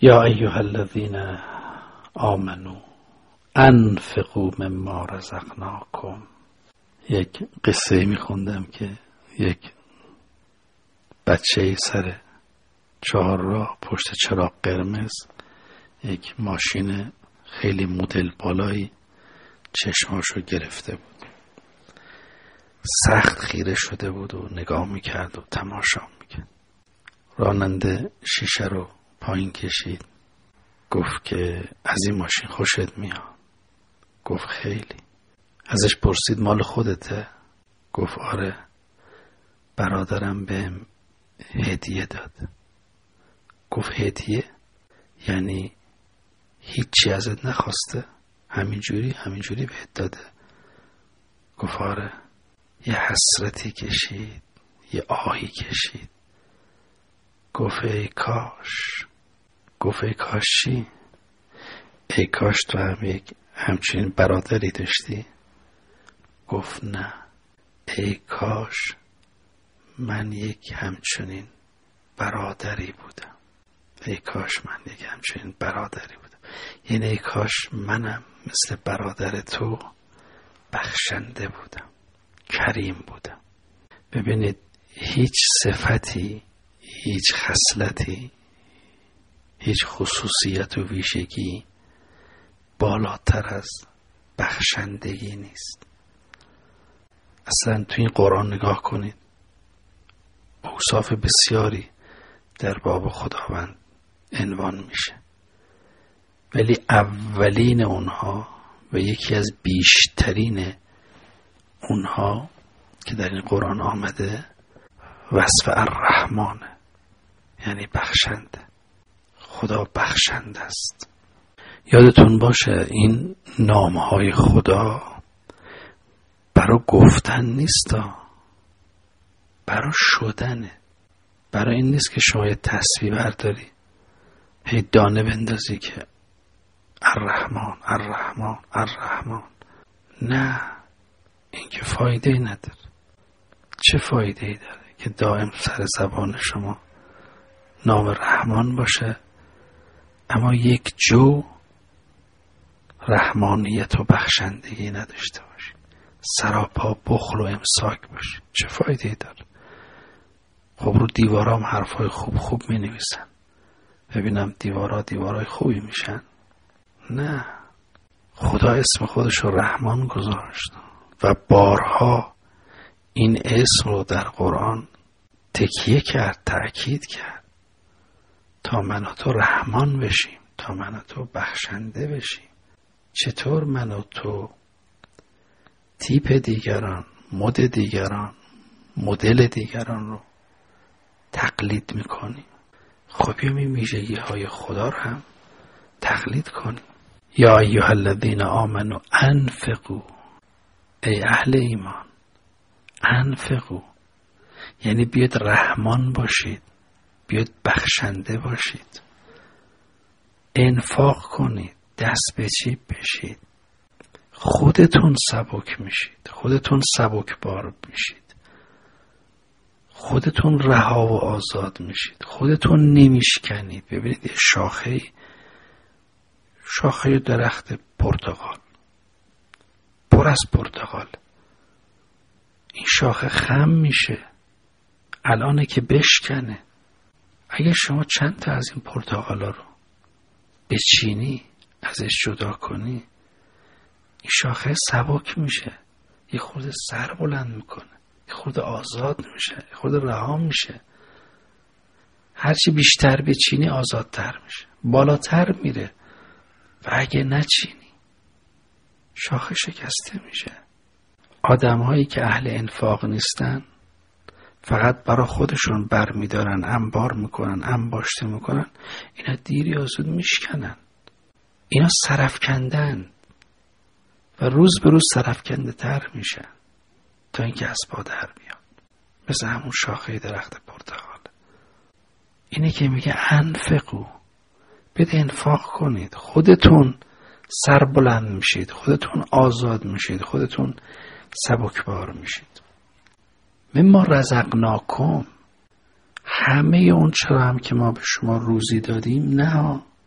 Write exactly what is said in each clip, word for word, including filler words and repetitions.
یا ایها الذین آمنو انفقوا مما رزقناکم. یک قصه میخوندم که یک بچه سر چهار راه پشت چراغ قرمز یک ماشین خیلی مدل بالایی چشماشو گرفته بود. سخت خیره شده بود و نگاه میکرد و تماشا میکرد. راننده شیشه رو پایین کشید، گفت که از این ماشین خوشت میاد؟ گفت خیلی. ازش پرسید مال خودته؟ گفت آره، برادرم بهم هدیه داد. گفت هدیه؟ یعنی هیچی ازت نخواسته؟ همینجوری همینجوری بهت داده؟ گفت آره. یه حسرتی کشید، یه آهی کشید، گفت ای کاش. گفت ای کاش چی؟ ای کاش تو هم یک همچین برادری داشتی. گفت نه، ای کاش من یک همچنین برادری بودم. ای کاش من یک همچنین برادری بودم. یعنی ای کاش منم مثل برادر تو بخشنده بودم، کریم بودم. ببینید هیچ صفتی، هیچ خصلتی، هیچ خصوصیت و ویژگی بالاتر از بخشندگی نیست. اصلا تو این قرآن نگاه کنید، اوصاف بسیاری در باب خداوند عنوان میشه، ولی اولین اونها و یکی از بیشترین اونها که در این قرآن آمده وصف الرحمنه، یعنی بخشنده. خدا بخشنده است. یادتون باشه این نامهای خدا برای گفتن نیستا، برای شدنه. برای این نیست که شما یه تسبیح برداری هی دانه بندازی که الرحمن الرحمن الرحمن. نه، این که فایده ای نداره. چه فایده ای داره که دائم سر زبان شما نام رحمان باشه اما یک جو رحمانیت و بخشندگی نداشته باشی، سراپا بخل و امساک باشی؟ چه فایده ای داره؟ خب رو دیوارام حرفای خوب خوب می نویسن، ببینم دیوارا دیوارای خوبی میشن؟ نه، خدا اسم خودش رو رحمان گذاشت و بارها این اسم رو در قرآن تکیه کرد، تأکید کرد تا من و تو رحمان بشیم، تا من و تو بخشنده بشیم. چطور من و تو تیپ دیگران، مد دیگران، مدل دیگران رو تقلید میکنیم؟ خب این ویژگی های خدا رو هم تقلید کنیم. یا ایها الذین آمنو انفقوا. ای اهل ایمان، انفقوا یعنی بیاد رحمان باشید، بیاد بخشنده باشید، انفاق کنید، دست به جیب بشید، خودتون سبک میشید، خودتون سبک بار میشید، خودتون رها و آزاد میشید، خودتون نمیشکنید. ببینید شاخه شاخه درخت پرتقال پر از پرتقال، این شاخه خم میشه، الانه که بشکنه. اگه شما چند تا از این پرتقالا رو بچینی، ازش جدا کنی، این شاخه سبک میشه، یه خورده سر بلند میکنه، یه خورده آزاد میشه، یه خورده رها میشه. هرچی بیشتر بچینی آزادتر میشه، بالاتر میره. و اگه نچینی شاخه شکسته میشه. آدم هایی که اهل انفاق نیستن، فقط برای خودشون بر میدارن، انبار میکنن، انباشته میکنن، اینا دیر یا زود میشکنن. اینا سرفکندن و روز به روز سرفکنده تر میشن تا اینکه از پا در بیان، مثل همون شاخه درخت پرتقال. اینه که میگه انفقو، بده انفاق کنید، خودتون سر بلند میشید، خودتون آزاد میشید، خودتون سبکبار میشید. مما رزقناکم، همه اون چرا هم که ما به شما روزی دادیم، نه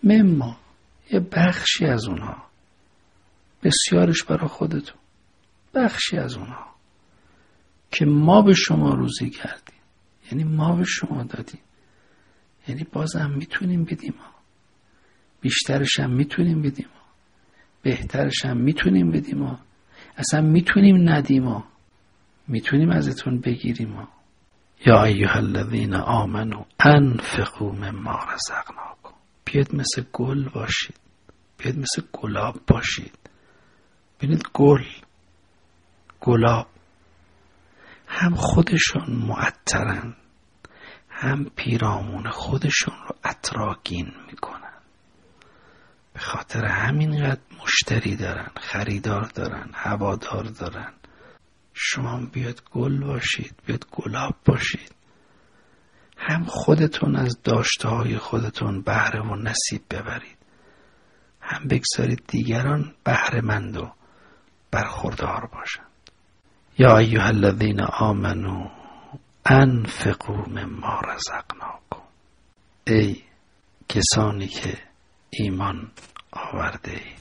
مما، یه بخشی از اونها، بسیارش برای خودتون، بخشی از اونها که ما به شما روزی کردیم، یعنی ما به شما دادیم، یعنی بازم میتونیم بدیم ها. بیشترش هم میتونیم بدیم ها. بهترش هم میتونیم بدیم ها. اصلا میتونیم ندیم ها. میتونیم ازتون بگیریم ها. یا ایها الذین آمنوا انفقوا مما رزقناکم. بیاید مثل گل باشید، بیاید مثل گلاب باشید. ببینید گل، گلاب هم خودشون معطرن، هم پیرامون خودشون رو عطرآگین میکنن. به خاطر همینقدر مشتری دارن، خریدار دارن، هوادار دارن. شما بیاد گل باشید، بیاد گلاب باشید. هم خودتون از داشته‌های خودتون بهره و نصیب ببرید، هم بگذارید دیگران بهره‌مند و برخوردار باشند. یا ایها الذین آمنوا انفقوا مما رزقناکم. ای کسانی که ایمان آورده اید،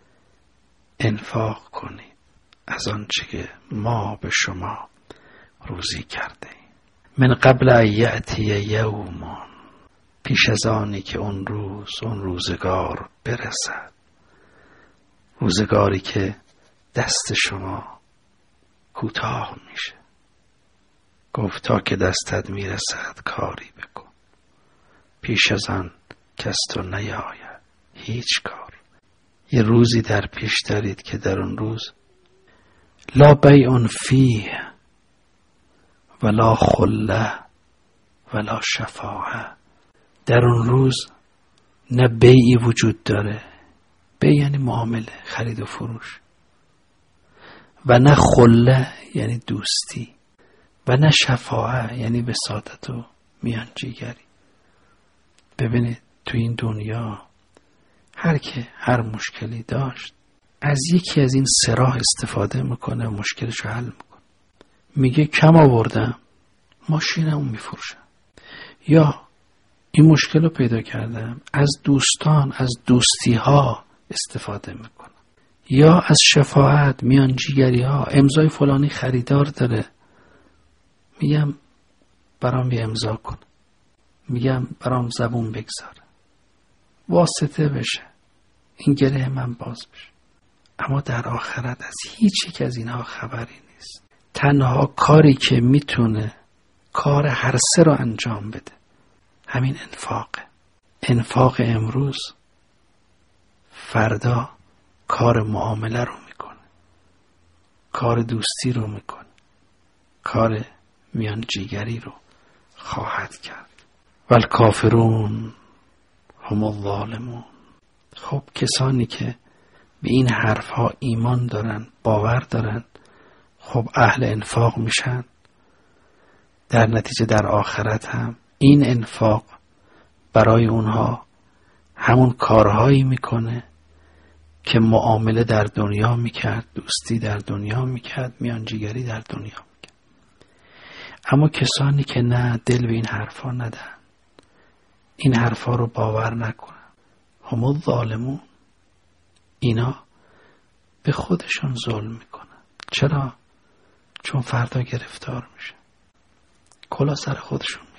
انفاق کنید از آنچه که ما به شما روزی کرده ایم. من قبل ان یأتی یوم، پیش از آنی که اون روز، اون روزگار برسد، روزگاری که دست شما کوتاه میشه. گفت تا که دستت میرسد کاری بکن، پیش از آن کس تو نیاید هیچ کار. یه روزی در پیش دارید که در اون روز لا بیع فیه ولا خله ولا شفاعه. در اون روز نه بیعی وجود داره، بیع یعنی معامله، خرید و فروش، و نه خله یعنی دوستی، و نه شفاعه یعنی وساطت و میانجیگری. ببینید تو این دنیا هر که هر مشکلی داشت از یکی از این سه راه استفاده میکنه و مشکلش رو حل میکنه. میگه کم آوردم، ماشینمو میفروشم، یا این مشکل رو پیدا کردم از دوستان، از دوستی ها استفاده میکنم، یا از شفاعت، میانجیگری ها. امضای فلانی خریدار داره، میگم برام یه امضا کن، میگم برام زبون بگذار، واسطه بشه، این گره من باز بشه. اما در آخرت از هیچ یک از اینها خبری نیست. تنها کاری که میتونه کار هر سه رو انجام بده همین انفاقه. انفاق امروز فردا کار معامله رو میکنه، کار دوستی رو میکنه، کار میانجیگری رو خواهد کرد. والکافرون هم الظالمون. خب کسانی که به این حرفها ایمان دارن، باور دارن، خب اهل انفاق میشن. در نتیجه در آخرت هم این انفاق برای اونها همون کارهایی میکنه که معامله در دنیا میکرد، دوستی در دنیا میکرد، میانجیگری در دنیا میکرد. اما کسانی که نه، دل به این حرفا ندن، این حرفا رو باور نکنن، هم الظالمون، اینا به خودشون ظلم میکنن. چرا؟ چون فردا گرفتار میشه، کلا سر خودشون